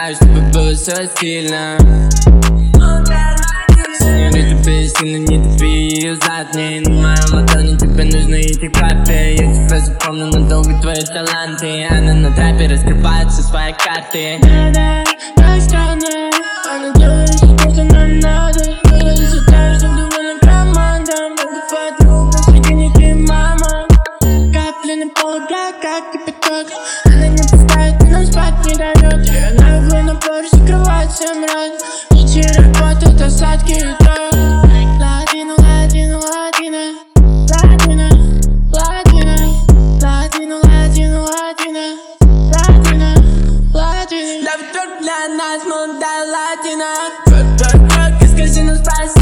желаю, чтобы было все стильно. Сеньорита, сильно не тупи ее задней. На моем ладони тебе нужно идти к папе. Я тебя запомню надолго, твои таланты. Она на трапе раскрывает все свои карты. Да-да, так странно, она делает все, что нам надо. Я считаю, что довольна команда. Буду подруга, среди них и мама. Капли на пол, как кипяток. Она не пускает, нам спать не дает. Ее наглый напор закрывает всем рот. Ночи работают осадки и дров. Ладина, ладина, ладина. Ладина, ладина. Ладина, ладина, ладина. Ладина, ладина. Да вдруг для нас молодая латина. Из казино спас